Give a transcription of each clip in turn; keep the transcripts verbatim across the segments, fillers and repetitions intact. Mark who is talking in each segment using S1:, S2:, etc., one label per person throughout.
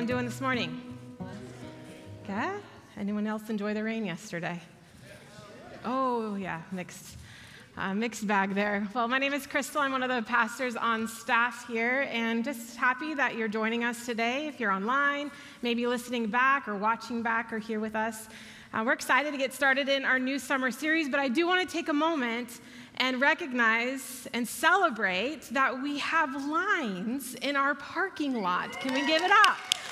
S1: doing this morning? Good? Anyone else enjoy the rain yesterday? Oh, yeah, mixed. Uh, mixed bag there. Well, my name is Crystal. I'm one of the pastors on staff here, and just happy that you're joining us today. If you're online, maybe listening back or watching back or here with us, uh, we're excited to get started in our new summer series, but I do want to take a moment and recognize and celebrate that we have lines in our parking lot. Can we give it up?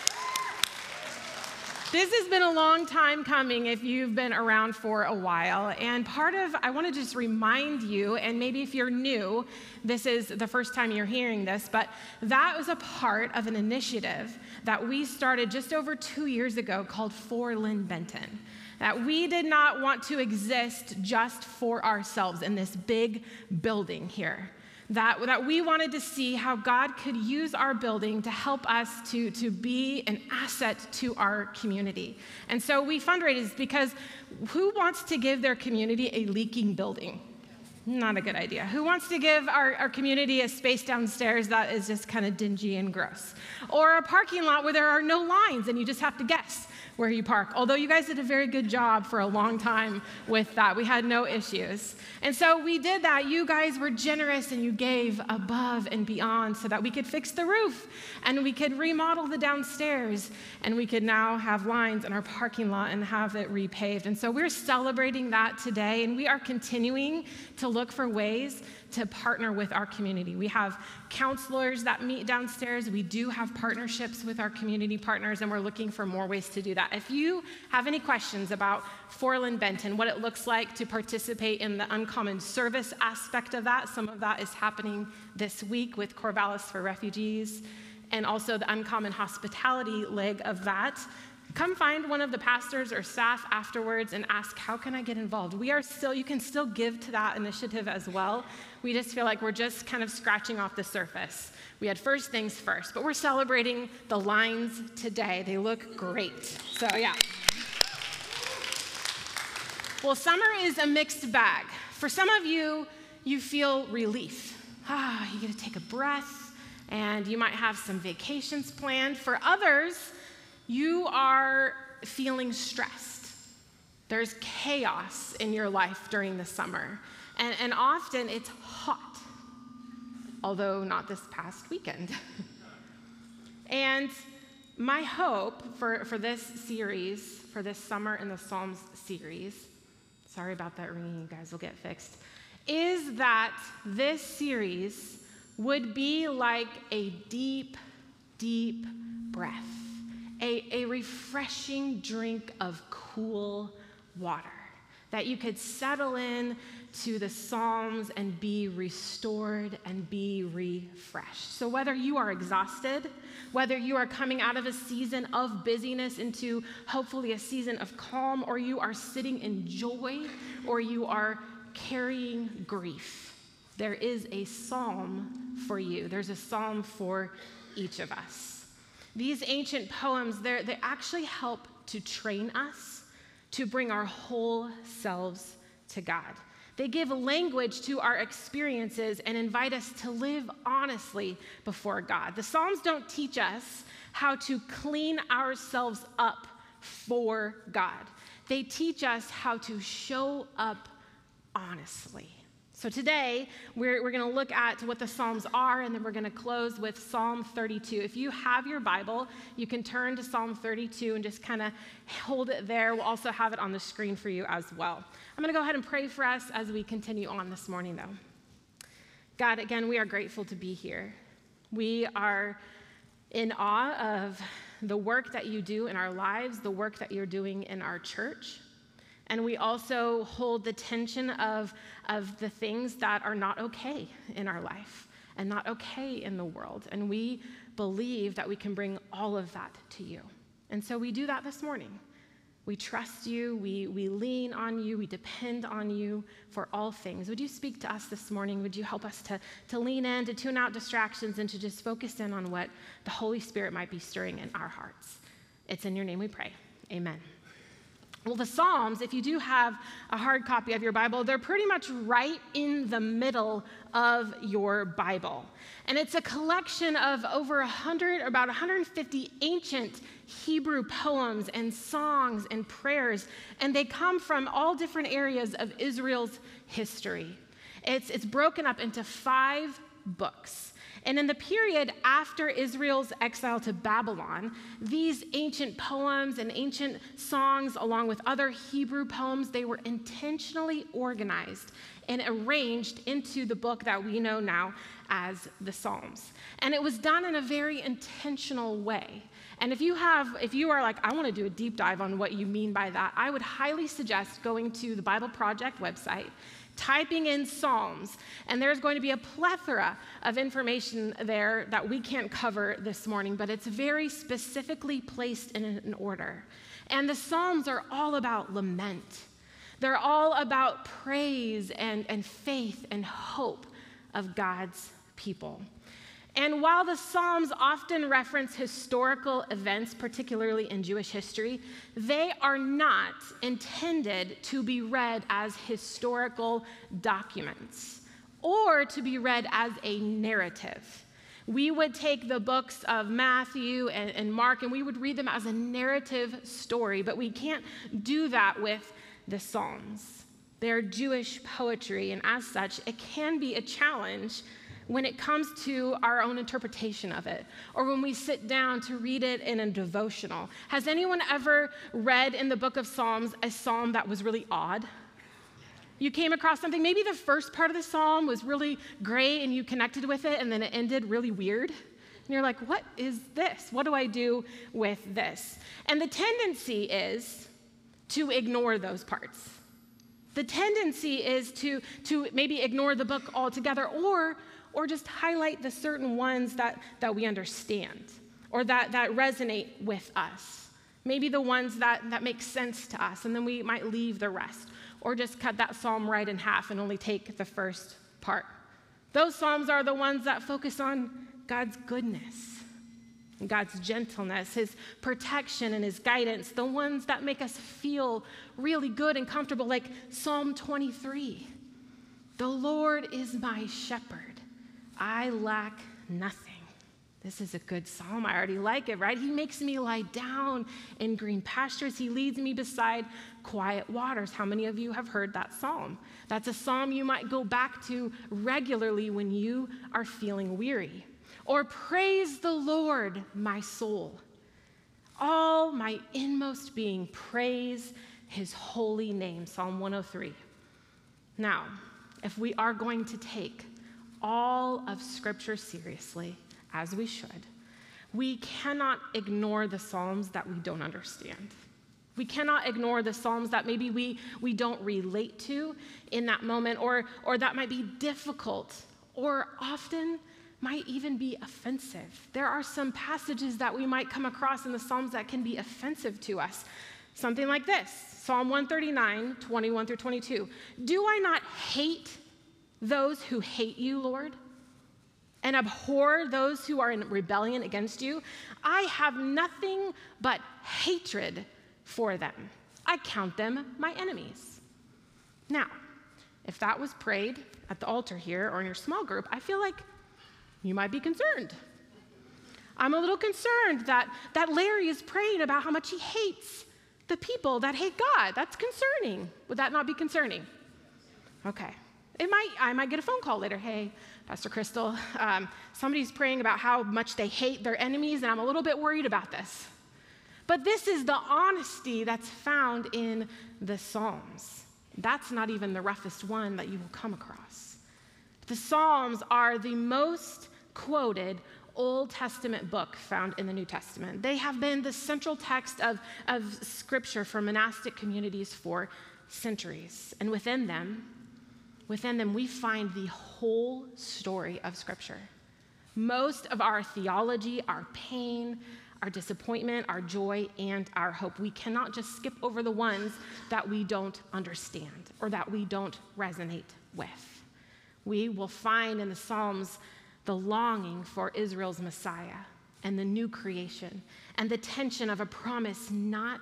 S1: This has been a long time coming if you've been around for a while. And part of, I want to just remind you, and maybe if you're new, this is the first time you're hearing this, but that was a part of an initiative that we started just over two years ago called For Lynn Benton. That we did not want to exist just for ourselves in this big building here. That, that we wanted to see how God could use our building to help us to, to be an asset to our community. And so we fundraised because who wants to give their community a leaking building? Not a good idea. Who wants to give our, our community a space downstairs that is just kind of dingy and gross? Or a parking lot where there are no lines and you just have to guess where you park. Although you guys did a very good job for a long time with that. We had no issues. And so we did that. You guys were generous and you gave above and beyond so that we could fix the roof and we could remodel the downstairs and we could now have lines in our parking lot and have it repaved. And so we're celebrating that today, and we are continuing to look for ways to partner with our community. We have counselors that meet downstairs. We do have partnerships with our community partners, and we're looking for more ways to do that. If you have any questions about For Lynn Benton, what it looks like to participate in the uncommon service aspect of that, some of that is happening this week with Corvallis for Refugees, and also the uncommon hospitality leg of that. Come find one of the pastors or staff afterwards and ask, how can I get involved? We are still, you can still give to that initiative as well. We just feel like we're just kind of scratching off the surface. We had first things first, but we're celebrating the lines today. They look great. So yeah. Well, summer is a mixed bag. For some of you, you feel relief. Ah, you get to take a breath, and you might have some vacations planned. For others, you are feeling stressed. There's chaos in your life during the summer. And, and often it's hot, although not this past weekend. And my hope for, for this series, for this Summer in the Psalms series, sorry about that ringing, you guys will get fixed, is that this series would be like a deep, deep breath. A, a refreshing drink of cool water, that you could settle in to the Psalms and be restored and be refreshed. So whether you are exhausted, whether you are coming out of a season of busyness into hopefully a season of calm, or you are sitting in joy, or you are carrying grief, there is a psalm for you. There's a psalm for each of us. These ancient poems, they actually help to train us to bring our whole selves to God. They give language to our experiences and invite us to live honestly before God. The Psalms don't teach us how to clean ourselves up for God. They teach us how to show up honestly. So today, we're, we're going to look at what the Psalms are, and then we're going to close with Psalm thirty-two. If you have your Bible, you can turn to Psalm thirty-two and just kind of hold it there. We'll also have it on the screen for you as well. I'm going to go ahead and pray for us as we continue on this morning, though. God, again, we are grateful to be here. We are in awe of the work that you do in our lives, the work that you're doing in our church. And we also hold the tension of, of the things that are not okay in our life and not okay in the world. And we believe that we can bring all of that to you. And so we do that this morning. We trust you, we, we lean on you, we depend on you for all things. Would you speak to us this morning? Would you help us to, to lean in, to tune out distractions, and to just focus in on what the Holy Spirit might be stirring in our hearts? It's in your name we pray. Amen. Well, the Psalms, if you do have a hard copy of your Bible, they're pretty much right in the middle of your Bible. And it's a collection of over one hundred, about one hundred fifty ancient Hebrew poems and songs and prayers, and they come from all different areas of Israel's history. It's, it's broken up into five books. And in the period after Israel's exile to Babylon, these ancient poems and ancient songs, along with other Hebrew poems, they were intentionally organized and arranged into the book that we know now as the Psalms. And it was done in a very intentional way. And if you have, if you are like, I want to do a deep dive on what you mean by that, I would highly suggest going to the Bible Project website, typing in Psalms, and there's going to be a plethora of information there that we can't cover this morning, but it's very specifically placed in an order. And the Psalms are all about lament. They're all about praise and, and faith and hope of God's people. And while the Psalms often reference historical events, particularly in Jewish history, they are not intended to be read as historical documents or to be read as a narrative. We would take the books of Matthew and, and Mark and we would read them as a narrative story, but we can't do that with the Psalms. They're Jewish poetry, and as such, it can be a challenge when it comes to our own interpretation of it, or when we sit down to read it in a devotional. Has anyone ever read in the book of Psalms a psalm that was really odd? You came across something, maybe the first part of the psalm was really great and you connected with it, and then it ended really weird. And you're like, what is this? What do I do with this? And the tendency is to ignore those parts. The tendency is to, to maybe ignore the book altogether, or or just highlight the certain ones that, that we understand or that, that resonate with us. Maybe the ones that, that make sense to us, and then we might leave the rest, or just cut that psalm right in half and only take the first part. Those psalms are the ones that focus on God's goodness, God's gentleness, his protection and his guidance, the ones that make us feel really good and comfortable, like Psalm twenty-three. The Lord is my shepherd. I lack nothing. This is a good psalm. I already like it, right? He makes me lie down in green pastures. He leads me beside quiet waters. How many of you have heard that psalm? That's a psalm you might go back to regularly when you are feeling weary. Or praise the Lord, my soul. All my inmost being, praise his holy name. Psalm one oh three. Now, if we are going to take all of Scripture seriously, as we should, we cannot ignore the Psalms that we don't understand. We cannot ignore the Psalms that maybe we, we don't relate to in that moment, or, or that might be difficult, or often might even be offensive. There are some passages that we might come across in the Psalms that can be offensive to us. Something like this, Psalm one thirty-nine, twenty-one through twenty-two. Do I not hate those who hate you, Lord, and abhor those who are in rebellion against you? I have nothing but hatred for them. I count them my enemies. Now, if that was prayed at the altar here or in your small group, I feel like you might be concerned. I'm a little concerned that, that Larry is praying about how much he hates the people that hate God. That's concerning. Would that not be concerning? Okay. It might, I might get a phone call later. Hey, Pastor Crystal, um, somebody's praying about how much they hate their enemies, and I'm a little bit worried about this. But this is the honesty that's found in the Psalms. That's not even the roughest one that you will come across. The Psalms are the most quoted Old Testament book found in the New Testament. They have been the central text of, of Scripture for monastic communities for centuries. And within them, Within them, we find the whole story of Scripture. Most of our theology, our pain, our disappointment, our joy, and our hope. We cannot just skip over the ones that we don't understand or that we don't resonate with. We will find in the Psalms the longing for Israel's Messiah and the new creation and the tension of a promise not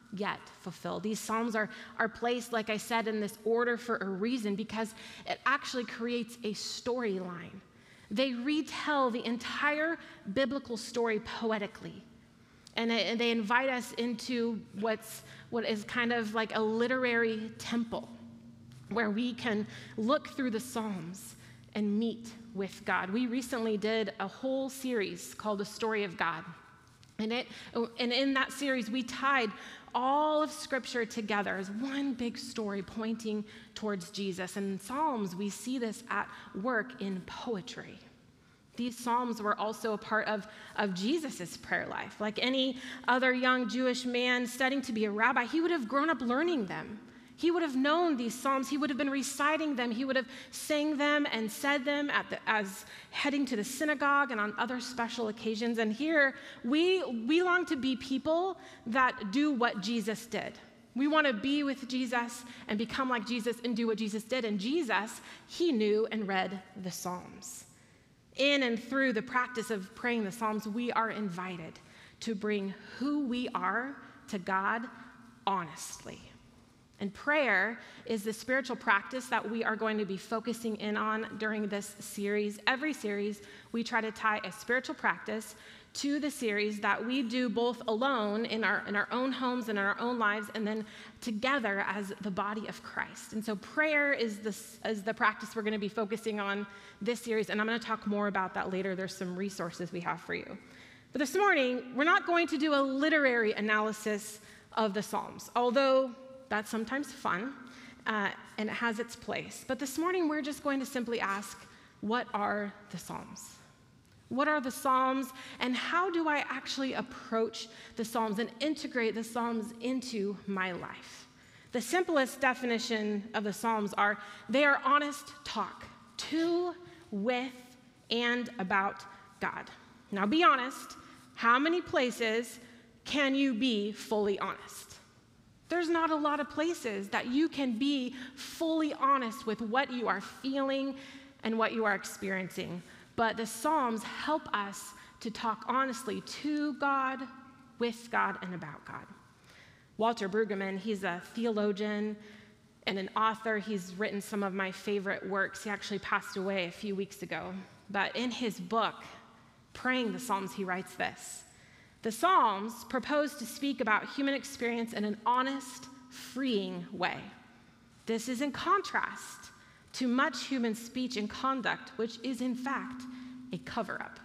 S1: yet fulfilled. These Psalms are, are placed, like I said, in this order for a reason because it actually creates a storyline. They retell the entire biblical story poetically. And they invite us into what's, what is kind of like a literary temple where we can look through the Psalms and meet with God. We recently did a whole series called The Story of God. And, it, and in that series, we tied all of Scripture together as one big story pointing towards Jesus. And in Psalms, we see this at work in poetry. These Psalms were also a part of, of Jesus' prayer life. Like any other young Jewish man studying to be a rabbi, he would have grown up learning them. He would have known these Psalms. He would have been reciting them. He would have sang them and said them at the, as heading to the synagogue and on other special occasions. And here, we, we long to be people that do what Jesus did. We want to be with Jesus and become like Jesus and do what Jesus did. And Jesus, he knew and read the Psalms. In and through the practice of praying the Psalms, we are invited to bring who we are to God honestly. And prayer is the spiritual practice that we are going to be focusing in on during this series. Every series, we try to tie a spiritual practice to the series that we do both alone in our, in our own homes and in our own lives, and then together as the body of Christ. And so prayer is, this, is the practice we're going to be focusing on this series, and I'm going to talk more about that later. There's some resources we have for you. But this morning, we're not going to do a literary analysis of the Psalms, although that's sometimes fun, uh, and it has its place. But this morning, we're just going to simply ask, what are the Psalms? What are the Psalms, and how do I actually approach the Psalms and integrate the Psalms into my life? The simplest definition of the Psalms are, they are honest talk to, with, and about God. Now be honest, how many places can you be fully honest? There's not a lot of places that you can be fully honest with what you are feeling and what you are experiencing. But the Psalms help us to talk honestly to God, with God, and about God. Walter Brueggemann, he's a theologian and an author. He's written some of my favorite works. He actually passed away a few weeks ago. But in his book, Praying the Psalms, he writes this: the Psalms propose to speak about human experience in an honest, freeing way. This is in contrast to much human speech and conduct, which is in fact a cover-up.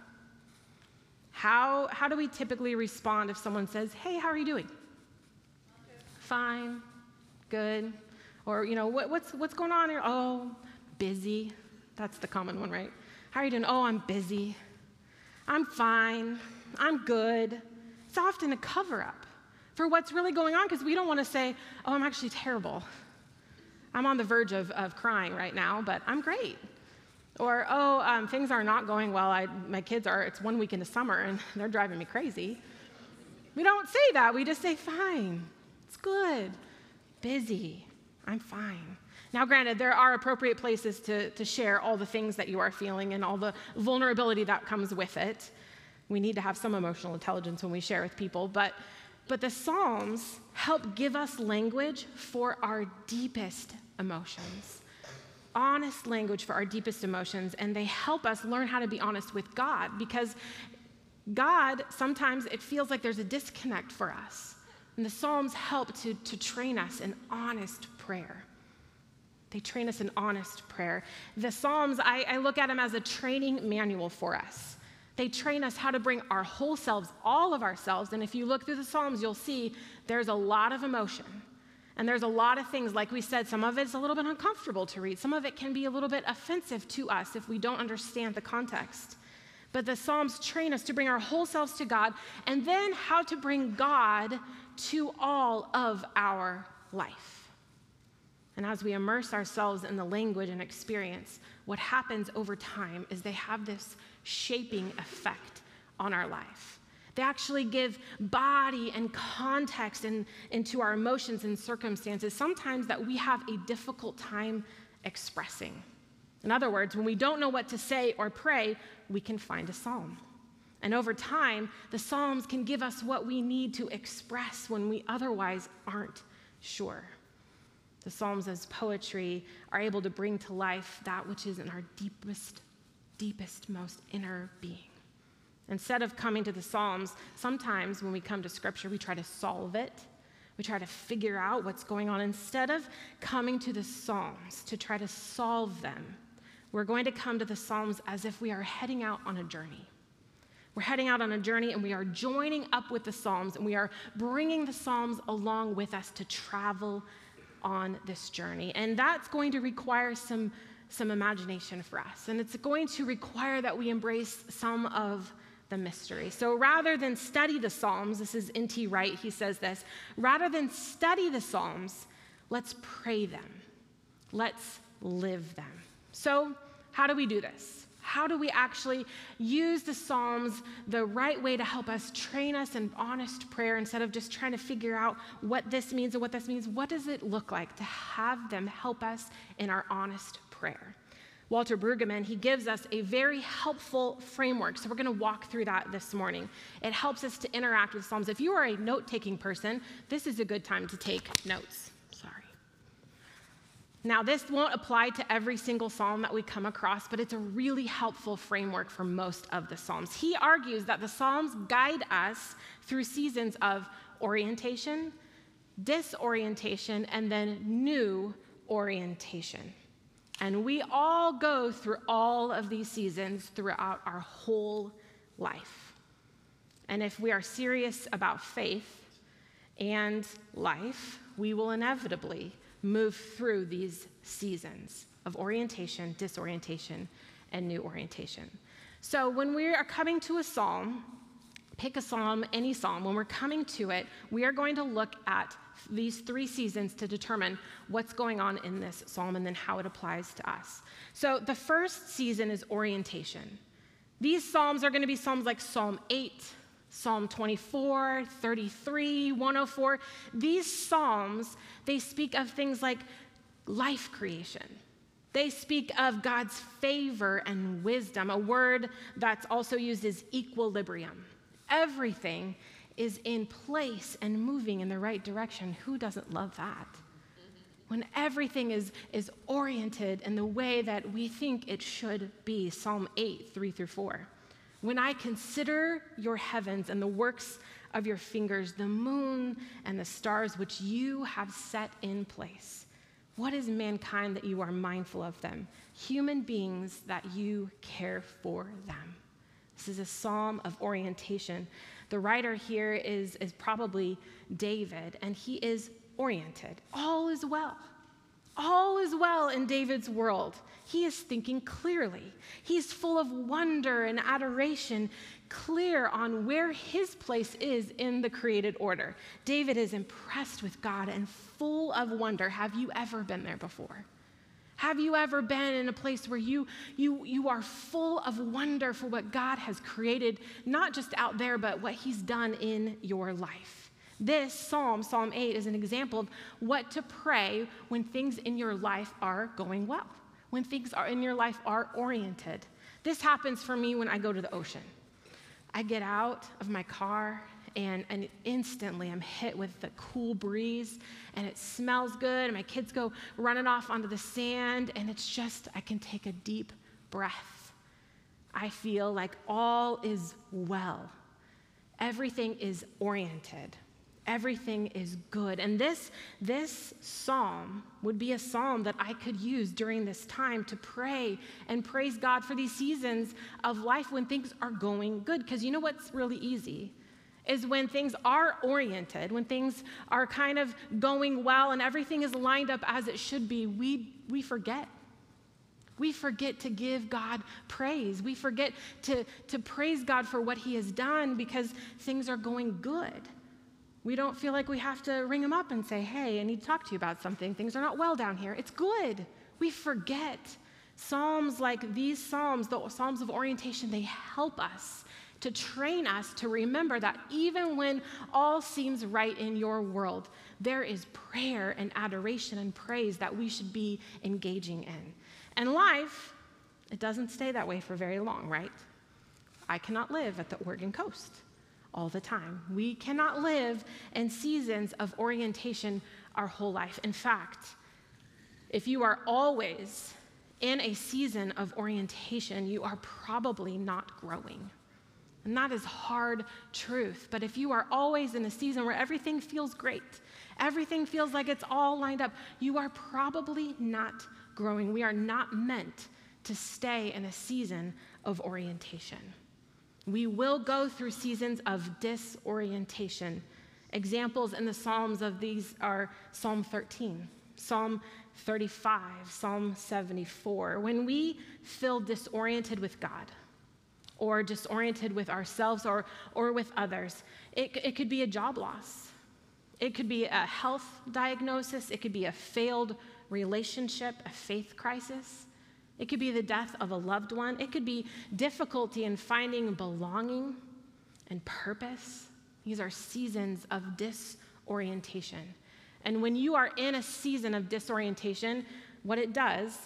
S1: How, how do we typically respond if someone says, hey, how are you doing? Okay. Fine, good. Or, you know, what, what's, what's going on here? Oh, busy. That's the common one, right? How are you doing? Oh, I'm busy. I'm fine. I'm good. It's often a cover-up for what's really going on, because we don't want to say, oh, I'm actually terrible. I'm on the verge of, of crying right now, but I'm great. Or, oh, um, things are not going well. I, my kids are, it's one week into summer, and they're driving me crazy. We don't say that. We just say, fine. It's good. Busy. I'm fine. Now, granted, there are appropriate places to, to share all the things that you are feeling and all the vulnerability that comes with it. We need to have some emotional intelligence when we share with people, but But the Psalms help give us language for our deepest emotions, honest language for our deepest emotions, and they help us learn how to be honest with God, because God, sometimes it feels like there's a disconnect for us, and the Psalms help to, to train us in honest prayer. They train us in honest prayer. The Psalms, I, I look at them as a training manual for us. They train us how to bring our whole selves, all of ourselves. And if you look through the Psalms, you'll see there's a lot of emotion. And there's a lot of things, like we said, some of it's a little bit uncomfortable to read. Some of it can be a little bit offensive to us if we don't understand the context. But the Psalms train us to bring our whole selves to God, and then how to bring God to all of our life. And as we immerse ourselves in the language and experience, what happens over time is they have this shaping effect on our life. They actually give body and context in, into our emotions and circumstances, sometimes that we have a difficult time expressing. In other words, when we don't know what to say or pray, we can find a psalm. And over time, the Psalms can give us what we need to express when we otherwise aren't sure. The Psalms as poetry are able to bring to life that which is in our deepest, deepest, most inner being. Instead of coming to the Psalms, sometimes when we come to Scripture, we try to solve it. We try to figure out what's going on. Instead of coming to the Psalms to try to solve them, we're going to come to the Psalms as if we are heading out on a journey. We're heading out on a journey, and we are joining up with the Psalms, and we are bringing the Psalms along with us to travel on this journey. And that's going to require some, some imagination for us. And it's going to require that we embrace some of the mystery. So rather than study the Psalms, this is N T Wright, he says this, rather than study the Psalms, let's pray them. Let's live them. So how do we do this? How do we actually use the Psalms the right way to help us train us in honest prayer instead of just trying to figure out what this means and what this means? What does it look like to have them help us in our honest prayer? Walter Brueggemann, he gives us a very helpful framework. So we're going to walk through that this morning. It helps us to interact with Psalms. If you are a note-taking person, this is a good time to take notes. Sorry. Now, this won't apply to every single Psalm that we come across, but it's a really helpful framework for most of the Psalms. He argues that the Psalms guide us through seasons of orientation, disorientation, and then new orientation. And we all go through all of these seasons throughout our whole life. And if we are serious about faith and life, we will inevitably move through these seasons of orientation, disorientation, and new orientation. So when we are coming to a psalm, pick a psalm, any psalm, when we're coming to it, we are going to look at these three seasons to determine what's going on in this psalm and then how it applies to us. So the first season is orientation. These psalms are going to be psalms like Psalm eight, Psalm twenty-four, thirty-three, one oh four. These psalms, they speak of things like life creation. They speak of God's favor and wisdom. A word that's also used is equilibrium. Everything is in place and moving in the right direction. Who doesn't love that? When everything is, is oriented in the way that we think it should be. Psalm eight, three through four. When I consider your heavens and the works of your fingers, the moon and the stars which you have set in place. What is mankind that you are mindful of them? Human beings that you care for them. This is a psalm of orientation. The writer here is, is probably David, and he is oriented. All is well. All is well in David's world. He is thinking clearly. He's full of wonder and adoration, clear on where his place is in the created order. David is impressed with God and full of wonder. Have you ever been there before? Have you ever been in a place where you, you, you are full of wonder for what God has created, not just out there, but what he's done in your life? This psalm, Psalm eight, is an example of what to pray when things in your life are going well, when things are in your life are oriented. This happens for me when I go to the ocean. I get out of my car, and, and instantly I'm hit with the cool breeze, and it smells good, and my kids go running off onto the sand, and it's just, I can take a deep breath. I feel like all is well. Everything is oriented. Everything is good. And this, this psalm would be a psalm that I could use during this time to pray and praise God for these seasons of life when things are going good. Because you know what's really easy? Is when things are oriented, when things are kind of going well and everything is lined up as it should be, we, we forget. We forget to give God praise. We forget to, to praise God for what he has done because things are going good. We don't feel like we have to ring him up and say, hey, I need to talk to you about something. Things are not well down here. It's good. We forget. Psalms like these psalms, the psalms of orientation, they help us to train us to remember that even when all seems right in your world, there is prayer and adoration and praise that we should be engaging in. And life, it doesn't stay that way for very long, right? I cannot live at the Oregon coast all the time. We cannot live in seasons of orientation our whole life. In fact, if you are always in a season of orientation, you are probably not growing. And that is hard truth. But if you are always in a season where everything feels great, everything feels like it's all lined up, you are probably not growing. We are not meant to stay in a season of orientation. We will go through seasons of disorientation. Examples in the Psalms of these are Psalm thirteen, Psalm thirty-five, Psalm seventy-four. When we feel disoriented with God, or disoriented with ourselves or, or with others, it, it could be a job loss. It could be a health diagnosis. It could be a failed relationship, a faith crisis. It could be the death of a loved one. It could be difficulty in finding belonging and purpose. These are seasons of disorientation. And when you are in a season of disorientation, what it does,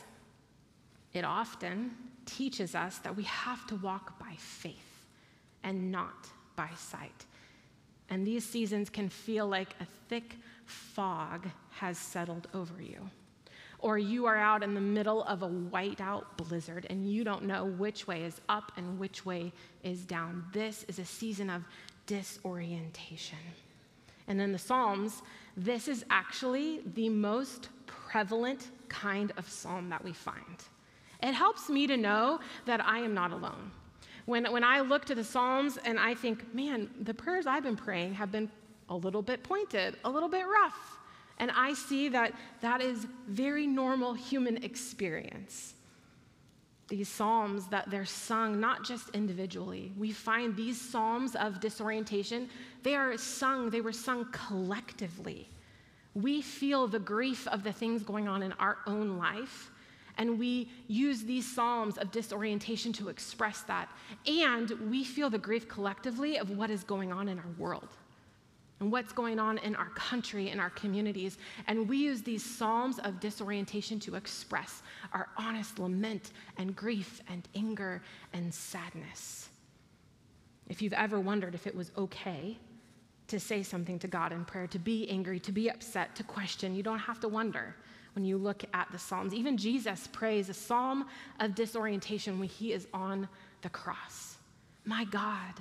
S1: it often teaches us that we have to walk by faith and not by sight. And these seasons can feel like a thick fog has settled over you. Or you are out in the middle of a whiteout blizzard and you don't know which way is up and which way is down. This is a season of disorientation. And in the Psalms, this is actually the most prevalent kind of psalm that we find. It helps me to know that I am not alone. When, when I look to the Psalms and I think, man, the prayers I've been praying have been a little bit pointed, a little bit rough. And I see that that is very normal human experience. These psalms, that they're sung not just individually. We find these psalms of disorientation, they are sung, they were sung collectively. We feel the grief of the things going on in our own life, and we use these psalms of disorientation to express that. And we feel the grief collectively of what is going on in our world and what's going on in our country, in our communities. And we use these psalms of disorientation to express our honest lament and grief and anger and sadness. If you've ever wondered if it was okay to say something to God in prayer, to be angry, to be upset, to question, you don't have to wonder when you look at the Psalms. Even Jesus prays a psalm of disorientation when he is on the cross. My God,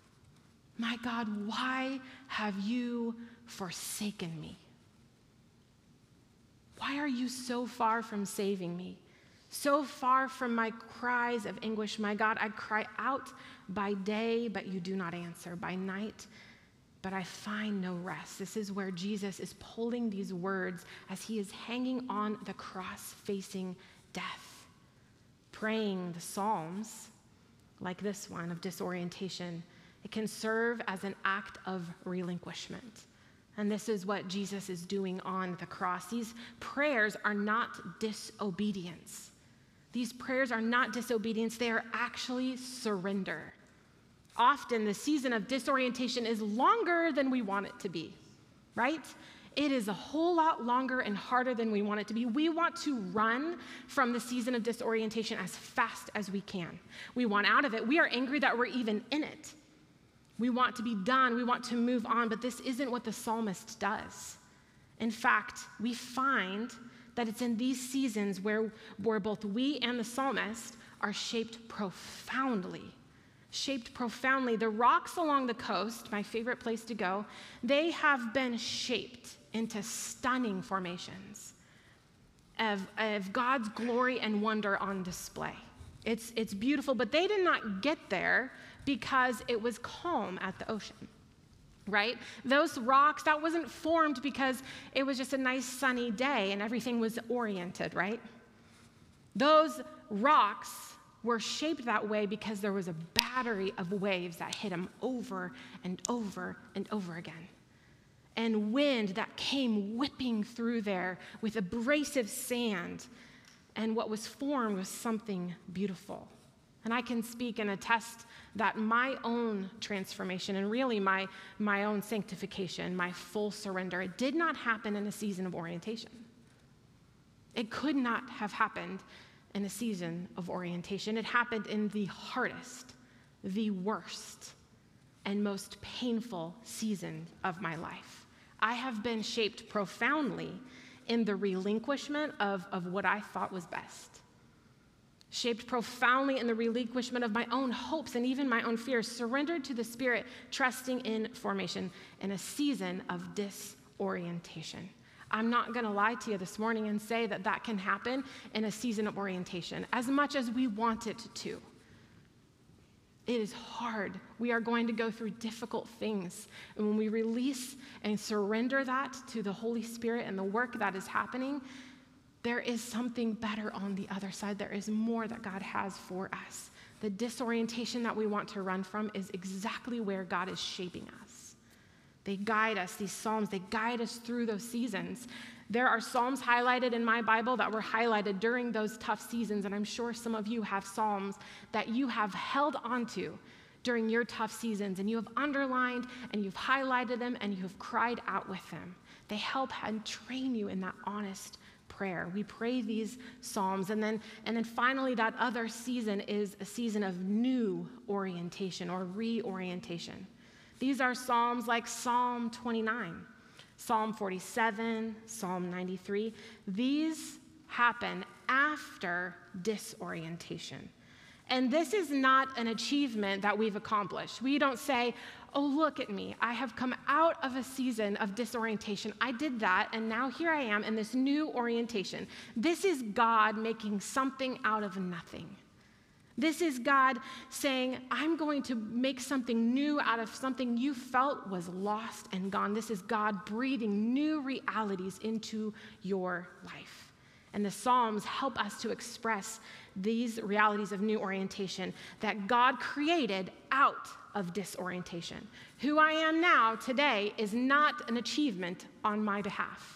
S1: my God, why have you forsaken me? Why are you so far from saving me? So far from my cries of anguish. My God, I cry out by day, but you do not answer. By night, but I find no rest. This is where Jesus is pulling these words as he is hanging on the cross facing death, praying the Psalms like this one of disorientation. It can serve as an act of relinquishment. And this is what Jesus is doing on the cross. These prayers are not disobedience. These prayers are not disobedience. They are actually surrender. Often the season of disorientation is longer than we want it to be, right? It is a whole lot longer and harder than we want it to be. We want to run from the season of disorientation as fast as we can. We want out of it. We are angry that we're even in it. We want to be done. We want to move on, but this isn't what the psalmist does. In fact, we find that it's in these seasons where, where both we and the psalmist are shaped profoundly. Shaped profoundly. The rocks along the coast, my favorite place to go, they have been shaped into stunning formations of, of God's glory and wonder on display. It's, it's beautiful, but they did not get there because it was calm at the ocean, right? Those rocks, that wasn't formed because it was just a nice sunny day and everything was oriented, right? Those rocks were shaped that way because there was a battery of waves that hit them over and over and over again. And wind that came whipping through there with abrasive sand. And what was formed was something beautiful. And I can speak and attest that my own transformation and really my, my own sanctification, my full surrender, it did not happen in a season of orientation. It could not have happened in a season of orientation. It happened in the hardest, the worst and most painful season of my life. I have been shaped profoundly in the relinquishment of, of what I thought was best. Shaped profoundly in the relinquishment of my own hopes and even my own fears, surrendered to the Spirit, trusting in formation in a season of disorientation. I'm not going to lie to you this morning and say that that can happen in a season of orientation, as much as we want it to. It is hard. We are going to go through difficult things. And when we release and surrender that to the Holy Spirit and the work that is happening, there is something better on the other side. There is more that God has for us. The disorientation that we want to run from is exactly where God is shaping us. They guide us, these Psalms, they guide us through those seasons. There are Psalms highlighted in my Bible that were highlighted during those tough seasons, and I'm sure some of you have Psalms that you have held onto during your tough seasons, and you have underlined, and you've highlighted them, and you have cried out with them. They help and train you in that honest prayer. We pray these Psalms, and then, and then finally that other season is a season of new orientation or reorientation. These are Psalms like Psalm twenty-nine, Psalm forty-seven, Psalm ninety-three. These happen after disorientation. And this is not an achievement that we've accomplished. We don't say, oh, look at me. I have come out of a season of disorientation. I did that, and now here I am in this new orientation. This is God making something out of nothing. This is God saying, I'm going to make something new out of something you felt was lost and gone. This is God breathing new realities into your life. And the Psalms help us to express these realities of new orientation that God created out of disorientation. Who I am now today is not an achievement on my behalf.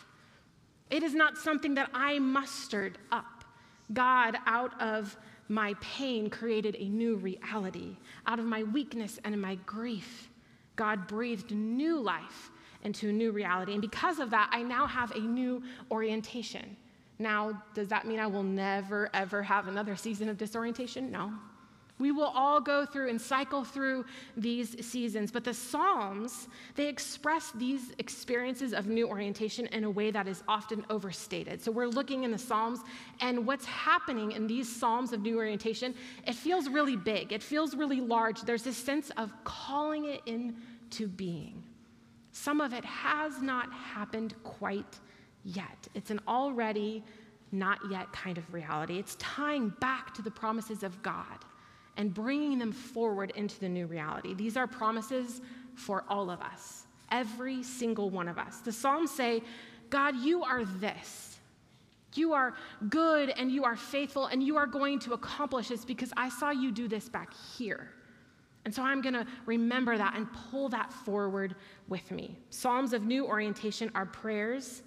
S1: It is not something that I mustered up. God, out of my pain, created a new reality. Out of my weakness and my grief, God breathed new life into a new reality. And because of that, I now have a new orientation. Now, does that mean I will never, ever have another season of disorientation? No. We will all go through and cycle through these seasons. But the Psalms, they express these experiences of new orientation in a way that is often overstated. So we're looking in the Psalms, and what's happening in these Psalms of new orientation, it feels really big. It feels really large. There's this sense of calling it into being. Some of it has not happened quite yet. It's an already not yet kind of reality. It's tying back to the promises of God and bringing them forward into the new reality. These are promises for all of us, every single one of us. The Psalms say, God, you are this. You are good and you are faithful and you are going to accomplish this because I saw you do this back here. And so I'm going to remember that and pull that forward with me. Psalms of new orientation are prayers.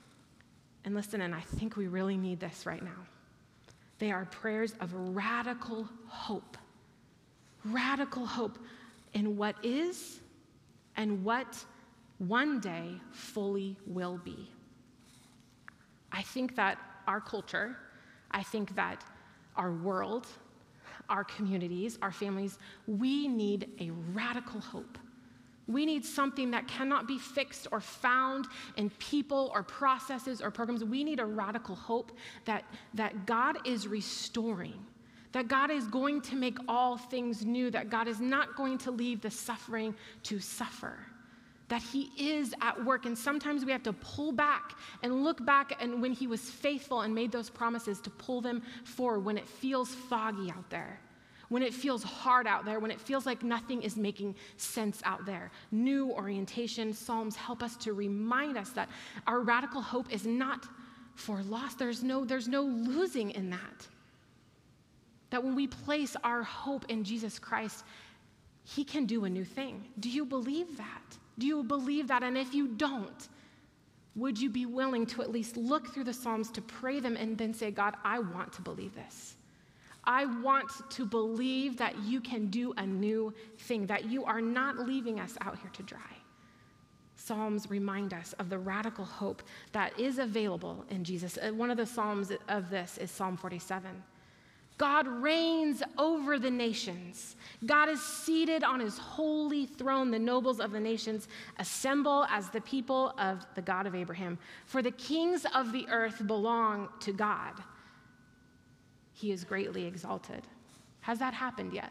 S1: And listen, and I think we really need this right now. They are prayers of radical hope. Radical hope in what is and what one day fully will be. I think that our culture, I think that our world, our communities, our families, we need a radical hope. We need something that cannot be fixed or found in people or processes or programs. We need a radical hope that, that God is restoring, that God is going to make all things new, that God is not going to leave the suffering to suffer, that he is at work. And sometimes we have to pull back and look back and when he was faithful and made those promises to pull them forward when it feels foggy out there, when it feels hard out there, when it feels like nothing is making sense out there. New orientation, Psalms help us to remind us that our radical hope is not for loss. There's no, there's no losing in that. That when we place our hope in Jesus Christ, he can do a new thing. Do you believe that? Do you believe that? And if you don't, would you be willing to at least look through the Psalms to pray them and then say, God, I want to believe this. I want to believe that you can do a new thing, that you are not leaving us out here to dry. Psalms remind us of the radical hope that is available in Jesus. One of the Psalms of this is Psalm forty-seven. God reigns over the nations. God is seated on his holy throne. The nobles of the nations assemble as the people of the God of Abraham. For the kings of the earth belong to God. He is greatly exalted. Has that happened yet?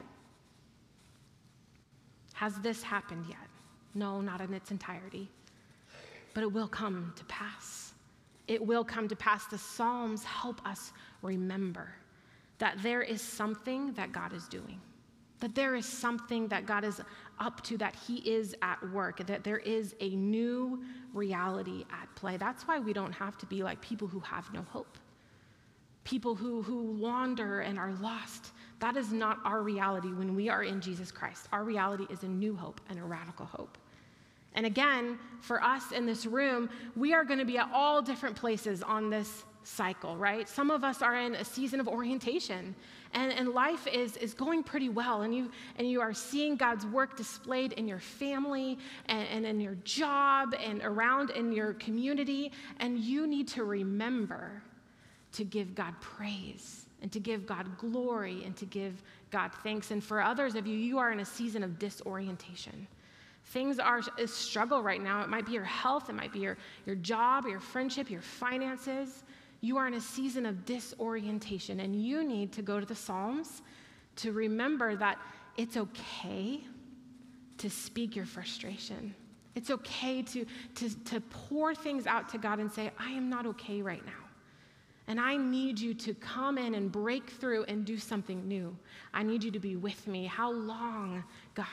S1: Has this happened yet? No, not in its entirety. But it will come to pass. It will come to pass. The Psalms help us remember that there is something that God is doing, that there is something that God is up to, that he is at work, that there is a new reality at play. That's why we don't have to be like people who have no hope, people who, who wander and are lost. That is not our reality when we are in Jesus Christ. Our reality is a new hope and a radical hope. And again, for us in this room, we are going to be at all different places on this cycle, right? Some of us are in a season of orientation, and, and life is, is going pretty well, and you and you are seeing God's work displayed in your family and, and in your job and around in your community, and you need to remember to give God praise and to give God glory and to give God thanks. And for others of you, you are in a season of disorientation. Things are a struggle right now. It might be your health, it might be your, your job, your friendship, your finances. You are in a season of disorientation, and you need to go to the Psalms to remember that it's okay to speak your frustration. It's okay to, to, to pour things out to God and say, I am not okay right now. And I need you to come in and break through and do something new. I need you to be with me. How long, God?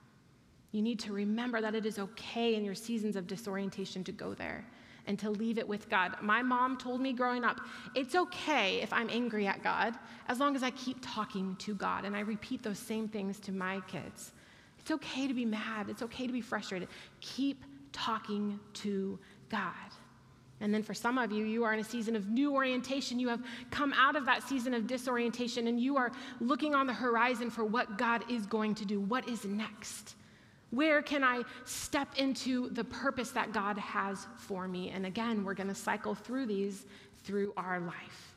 S1: You need to remember that it is okay in your seasons of disorientation to go there and to leave it with God. My mom told me growing up, it's okay if I'm angry at God as long as I keep talking to God. And I repeat those same things to my kids. It's okay to be mad. It's okay to be frustrated. Keep talking to God. And then for some of you, you are in a season of new orientation. You have come out of that season of disorientation, and you are looking on the horizon for what God is going to do. What is next? Where can I step into the purpose that God has for me? And again, we're going to cycle through these through our life.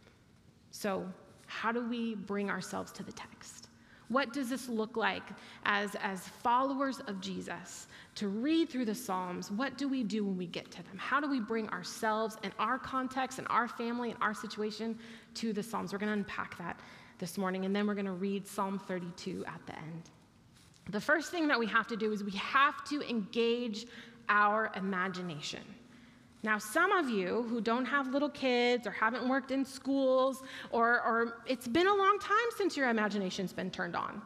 S1: So how do we bring ourselves to the text? What does this look like as, as followers of Jesus to read through the Psalms? What do we do when we get to them? How do we bring ourselves and our context and our family and our situation to the Psalms? We're going to unpack that this morning, and then we're going to read Psalm thirty-two at the end. The first thing that we have to do is we have to engage our imagination. Now, some of you who don't have little kids or haven't worked in schools, or, or it's been a long time since your imagination's been turned on.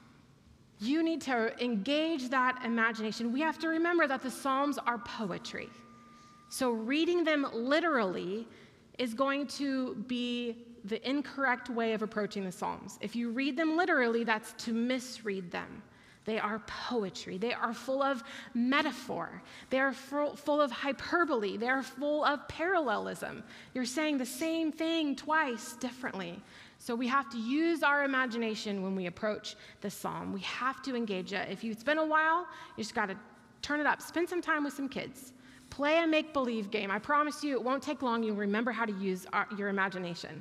S1: You need to engage that imagination. We have to remember that the Psalms are poetry. So reading them literally is going to be the incorrect way of approaching the Psalms. If you read them literally, that's to misread them. They are poetry. They are full of metaphor. They are full, full of hyperbole. They are full of parallelism. You're saying the same thing twice differently. So we have to use our imagination when we approach the psalm. We have to engage it. If it's been a while, you just got to turn it up. Spend some time with some kids. Play a make-believe game. I promise you it won't take long. You'll remember how to use our, your imagination.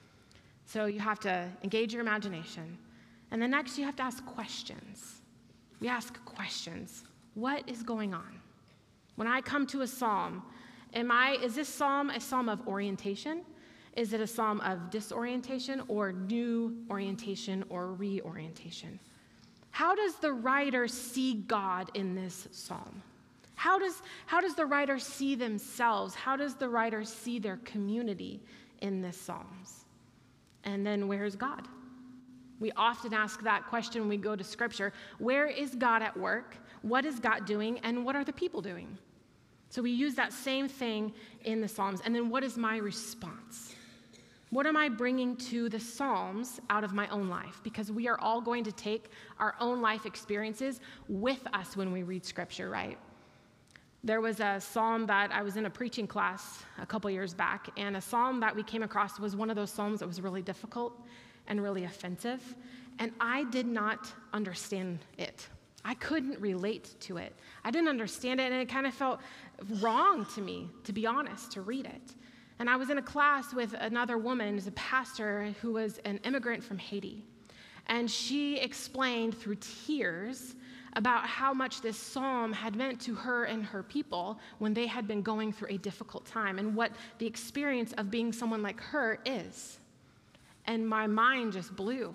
S1: So you have to engage your imagination. And then next you have to ask questions. We ask questions. What is going on? When I come to a psalm, am I, is this psalm a psalm of orientation? Is it a psalm of disorientation or new orientation or reorientation? How does the writer see God in this psalm? How does, how does the writer see themselves? How does the writer see their community in this psalms? And then where's God? We often ask that question when we go to Scripture. Where is God at work? What is God doing? And what are the people doing? So we use that same thing in the Psalms. And then what is my response? What am I bringing to the Psalms out of my own life? Because we are all going to take our own life experiences with us when we read Scripture, right? There was a psalm that I was in a preaching class a couple years back, and a psalm that we came across was one of those psalms that was really difficult and really offensive, and I did not understand it. I couldn't relate to it. I didn't understand it, and it kind of felt wrong to me, to be honest, to read it. And I was in a class with another woman who's a pastor who was an immigrant from Haiti. And she explained through tears about how much this psalm had meant to her and her people when they had been going through a difficult time, and what the experience of being someone like her is. And my mind just blew.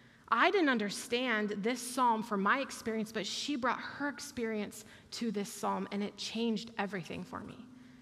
S1: I didn't understand this psalm from my experience, but she brought her experience to this psalm, and it changed everything for me.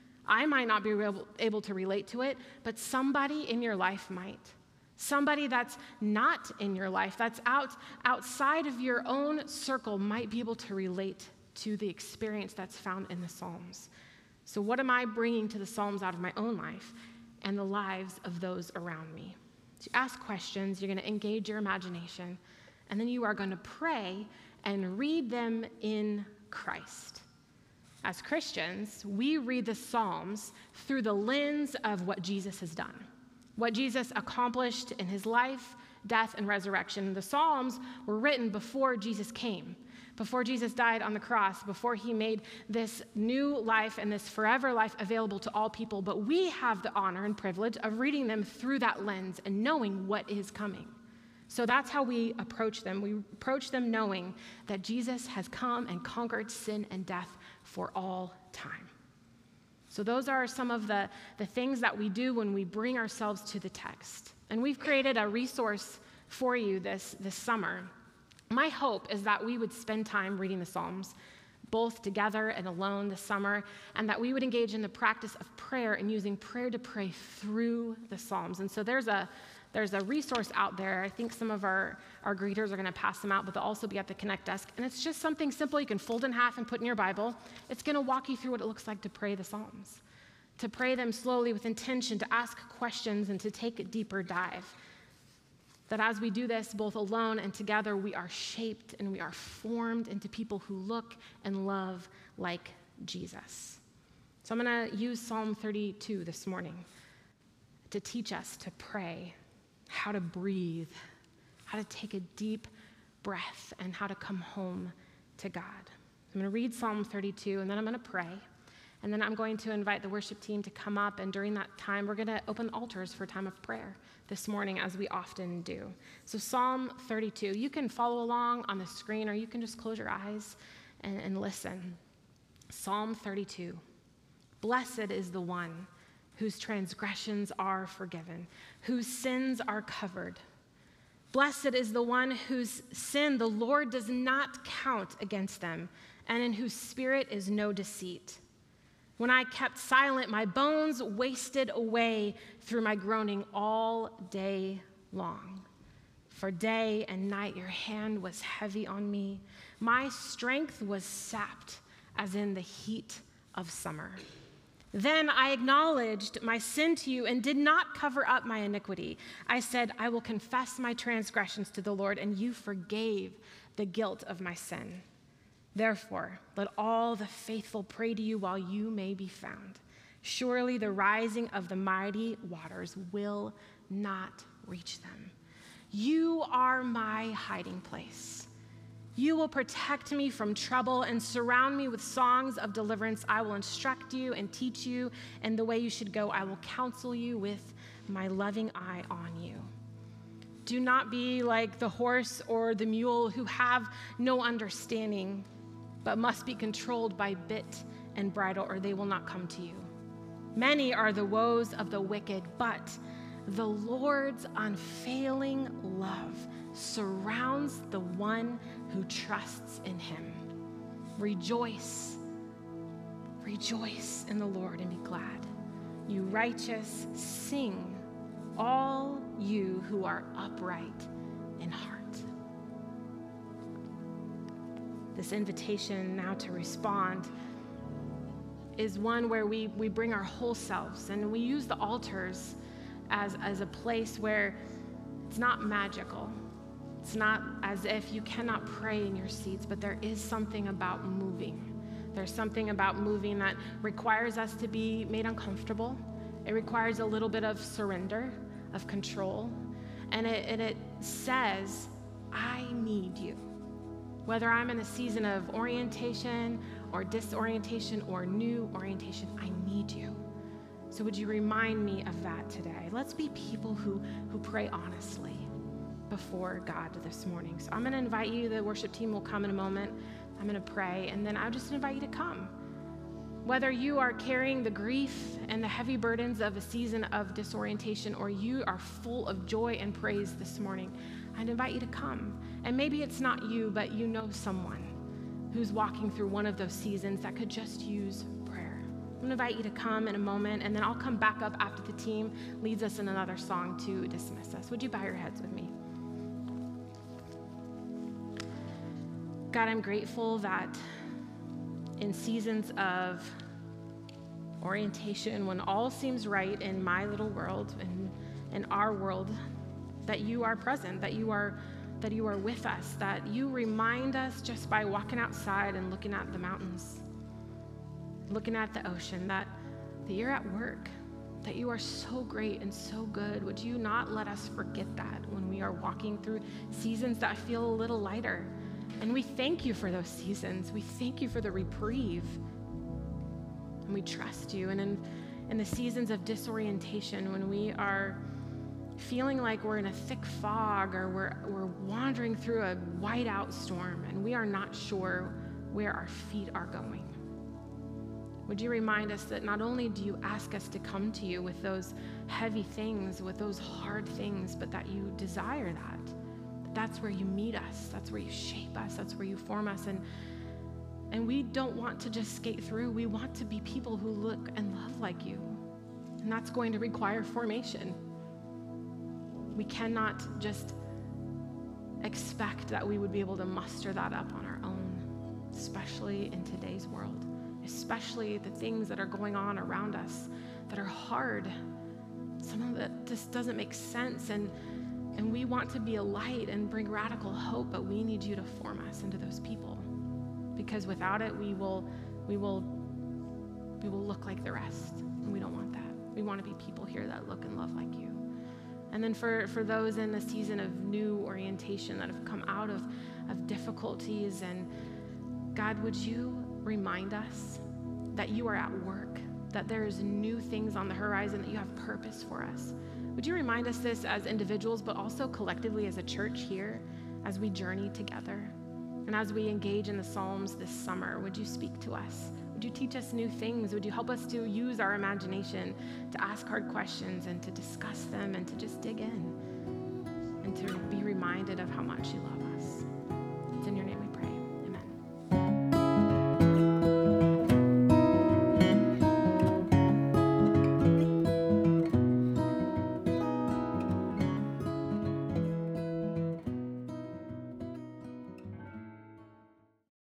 S1: I might not be able to relate to it, but somebody in your life might. Somebody that's not in your life, that's out, outside of your own circle, might be able to relate to the experience that's found in the Psalms. So what am I bringing to the Psalms out of my own life and the lives of those around me? So you ask questions, you're going to engage your imagination, and then you are going to pray and read them in Christ. As Christians, we read the Psalms through the lens of what Jesus has done, what Jesus accomplished in his life, death, and resurrection. The Psalms were written before Jesus came, before Jesus died on the cross, before he made this new life and this forever life available to all people. But we have the honor and privilege of reading them through that lens and knowing what is coming. So that's how we approach them. We approach them knowing that Jesus has come and conquered sin and death for all time. So those are some of the, the things that we do when we bring ourselves to the text. And we've created a resource for you this, this summer. My hope is that we would spend time reading the Psalms, both together and alone this summer, and that we would engage in the practice of prayer and using prayer to pray through the Psalms. And so there's a There's a resource out there. I think some of our, our greeters are going to pass them out, but they'll also be at the Connect desk. And it's just something simple you can fold in half and put in your Bible. It's going to walk you through what it looks like to pray the Psalms, to pray them slowly with intention, to ask questions, and to take a deeper dive. That as we do this, both alone and together, we are shaped and we are formed into people who look and love like Jesus. So I'm going to use Psalm thirty-two this morning to teach us to pray, how to breathe, how to take a deep breath, and how to come home to God. I'm going to read Psalm thirty-two, and then I'm going to pray. And then I'm going to invite the worship team to come up, and during that time, we're going to open altars for a time of prayer this morning, as we often do. So Psalm thirty-two, you can follow along on the screen, or you can just close your eyes and, and listen. Psalm thirty-two, blessed is the one whose transgressions are forgiven, whose sins are covered. Blessed is the one whose sin the Lord does not count against them, and in whose spirit is no deceit. When I kept silent, my bones wasted away through my groaning all day long. For day and night your hand was heavy on me. My strength was sapped as in the heat of summer. Then I acknowledged my sin to you and did not cover up my iniquity. I said, I will confess my transgressions to the Lord, and you forgave the guilt of my sin. Therefore, let all the faithful pray to you while you may be found. Surely the rising of the mighty waters will not reach them. You are my hiding place. You will protect me from trouble and surround me with songs of deliverance. I will instruct you and teach you in the way you should go. I will counsel you with my loving eye on you. Do not be like the horse or the mule who have no understanding, but must be controlled by bit and bridle, or they will not come to you. Many are the woes of the wicked, but the Lord's unfailing love surrounds the one who trusts in him. Rejoice, rejoice in the Lord and be glad. You righteous, sing, all you who are upright in heart. This invitation now to respond is one where we, we bring our whole selves, and we use the altars as, as a place where it's not magical. It's not as if you cannot pray in your seats, but there is something about moving. There's something about moving that requires us to be made uncomfortable. It requires a little bit of surrender, of control, and it, and it says, I need you. Whether I'm in a season of orientation or disorientation or new orientation, I need you. So would you remind me of that today? Let's be people who, who pray honestly before God this morning. So I'm going to invite you. The worship team will come in a moment. I'm going to pray, and then I'll just invite you to come. Whether you are carrying the grief and the heavy burdens of a season of disorientation, or you are full of joy and praise this morning, I'd invite you to come. And maybe it's not you, but you know someone who's walking through one of those seasons that could just use prayer. I'm going to invite you to come in a moment, and then I'll come back up after the team leads us in another song to dismiss us. Would you bow your heads with me? God, I'm grateful that in seasons of orientation, when all seems right in my little world and in our world, that you are present, that you are that you are with us, that you remind us just by walking outside and looking at the mountains, looking at the ocean, that, that you're at work, that you are so great and so good. Would you not let us forget that when we are walking through seasons that feel a little lighter? And we thank you for those seasons. We thank you for the reprieve. And we trust you. And in, in the seasons of disorientation, when we are feeling like we're in a thick fog, or we're, we're wandering through a whiteout storm and we are not sure where our feet are going, would you remind us that not only do you ask us to come to you with those heavy things, with those hard things, but that you desire that. That's where you meet us. That's where you shape us. That's where you form us. And, and we don't want to just skate through. We want to be people who look and love like you. And that's going to require formation. We cannot just expect that we would be able to muster that up on our own, especially in today's world, especially the things that are going on around us that are hard. Some of it just doesn't make sense. And And we want to be a light and bring radical hope, but we need you to form us into those people. Because without it, we will, we will, we will look like the rest. And we don't want that. We want to be people here that look and love like you. And then for, for those in the season of new orientation that have come out of, of difficulties, and God, would you remind us that you are at work, that there's new things on the horizon, that you have purpose for us. Would you remind us this as individuals, but also collectively as a church here, as we journey together? And as we engage in the Psalms this summer, would you speak to us? Would you teach us new things? Would you help us to use our imagination to ask hard questions and to discuss them and to just dig in and to be reminded of how much you love